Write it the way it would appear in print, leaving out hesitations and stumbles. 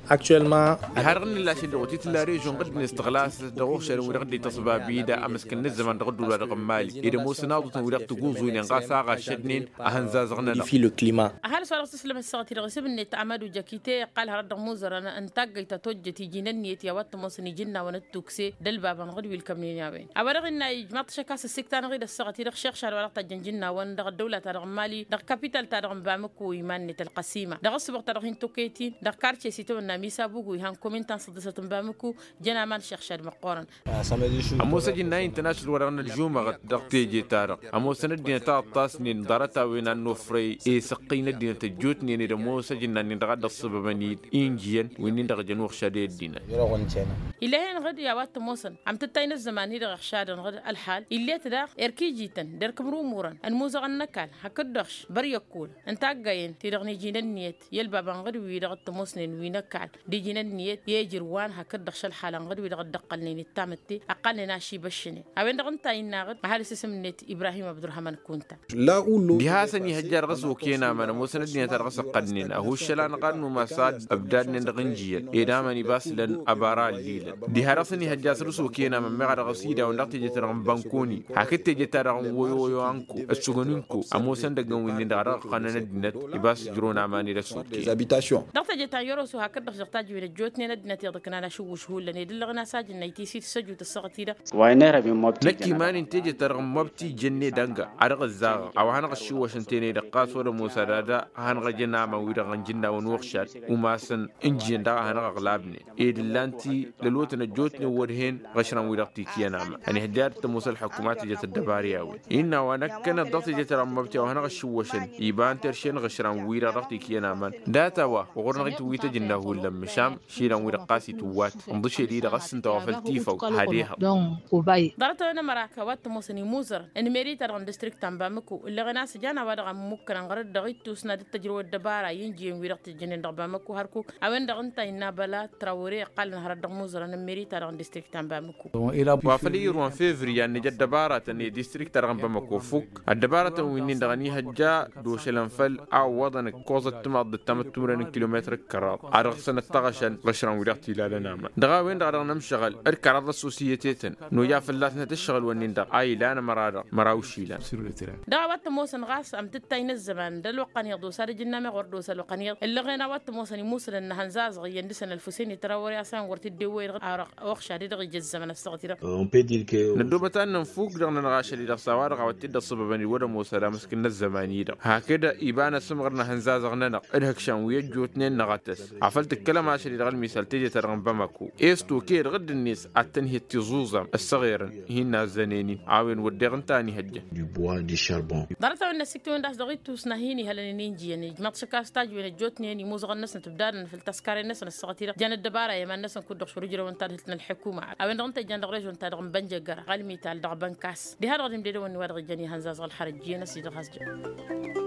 Actuellement, هرغن لا شيء دوتي تلا ريجون قد نستغلاس دوغ شر ورغدي تصبا بيدا امسكن الزمان دغدو لا رقم مالي اذا مو سناضو ورغ تغوزو ان غاسا غشدنين اهنزاز غننا modifie le climat. هل سؤال تسلم الساعتي رغسب ان تعمدوا جاكيتي قال هرد موزر انا انتاج تتوجتي جننيت يا وات مصني جنة ونتوكسي دل بابا غد والكمنين يا بين ابرغ ان اجماط شكاس السكتان غير الساعتي رغ شيخ شار ولا تجنجنا وان دغ الدوله ترغ مالي دغ كابيتال ترغ بامكو ايمان القسيمه دغ سبق ترغ توكيتي دغ كارتشي سيتو ناميسا بوغو هان كومنتان صدسه بامكو جنا مان شيخ شار مقورن امو سجن انترناشونال ورغنا الجومه دغتي جي تارق امو سندين تا طاسنين دارتا وين النفري اي سقينا دين تجوتني ني دمو سجن ان دغد الصببني انجين وين دغ جنوخ شادي دينا إلا هين غد يا وات موسن عم تتاين الزمان هيدا غشادن غد الحال إلا تدا إركي جيتن دركم رومورن الموزع النكال هكدخش بري يقول أنت عجين تدغني جينا النيت يلبا بانغد ويدغ التموسن وينكال دي جينا النيت يجروان هكدخش الحال غد ويدغ دقلني التامتي أقل ناشي بشني أبين دغن تاين ناغد محل اسم نت إبراهيم عبد الرحمن كونتا Là où l'eau دي هاسني هجار غسو كينا من موسن الدنيا ترغس قدنين اهو الشلان قانو مساد ابدادن دغنجيا ايدامني باسلن ابارا ليلا دي هرسني هجاس رسو كينا من مغا رغسيدا وندقتي جترغم بانكوني حكيت جترغم ويو انكو السغنينكو اموسن دغن وين دغرا قنن دينت يباس جرونا ماني رسو des habitations. دغتا جتا يورسو هكدخ جتا وين جوتني ندنت يدكنا لا شو شهول لني دلغنا ساجن نيتي سيت سجو السغتيدا وينير بموبتي نكي مان انتي جترغم مبتي جني دنگا ارغ الزاغ او هنغ شو وشنتيني دقاس ولا موسى دادا هنغ جنا ما ويدغن جنا ونوخشات وماسن انجين دا هنغ غلابني ايد لانتي للوت نجوتني ورهين غشران ويدقتي كينام يعني هدارت موسى الحكومات جت الدبارياوي إنا ونكنا ضغط جت رمبتي وهنغ شوشن يبان ترشين غشران ويدقتي كينام داتا وغرنا غيت ويتا جنا هو لما شام شيران ويدقاسي توات انضشي لي غسن توافلتي فوق هديها دارتو انا مراكا وات موسني موزر ان ميريتا رغن ديستريكت تامبامكو اللي غنا سجانا ودغ ممكن غرد دغيتو سنا التجربه الدبارة ينجي ويرقت الجنين دغبامكو هركو اوين دغن تاينا بلا تراوري قال نهار دغ موزر ان ميريتا رغن ديستريكت تامبامكو وافلي روان فيفري يعني جد دبارة تني ديستريكت رغم بمكو فوق الدبارة وينين دغني هجا دوشلن فل او وضن كوزة تمض التمتورن كيلومتر كرات عرق سنة تغشن غشران ويرقتي لا لنام دغا وين دغ نمشغل اركع السوسيتيتن نو يا فلاتنا تشغل ونين دغ اي لا انا مراوشي لا دا وات موسن غاس ام تتاين الزمان دلو قنيق دو سار جنا ما غردو سلو قنيق اللي غينا وات موسن موسن ان هنزاز يندسن الفسيني تراوري اسان ورت الدوير عرق وخش هذه دغ الزمن الصغير On peut dire que ندوبتان نفوق دغنا نغاش اللي دغ سوار غوت تد الصببني ودا موسى مسكن الزماني دغ هكذا يبان سمغرنا هنزاز غننا ادهك شان ويجو اثنين نغتس عفلت الكلام عشان دغ المثال تيجي ترغم بمكو استو كير غد الناس التنهي التزوزه الصغيره هنا زنيني عاون ودغن تاني هجه du bois, du charbon. دارتا ان سيكتون داس دغيتو سناهيني هلا نينجي يعني جماعه شكا ستاج وين جوتني ني موزغ الناس تبدان في التسكار الناس الصغيره جان الدباره يا الناس كود خرج جرو انت الحكومه او انت جان دغريج انت دغ بنجر غالمي تال دغ بنكاس دي هذا غادي نديرو وني ورغ جاني هنزاز الحرجيه ناس دغ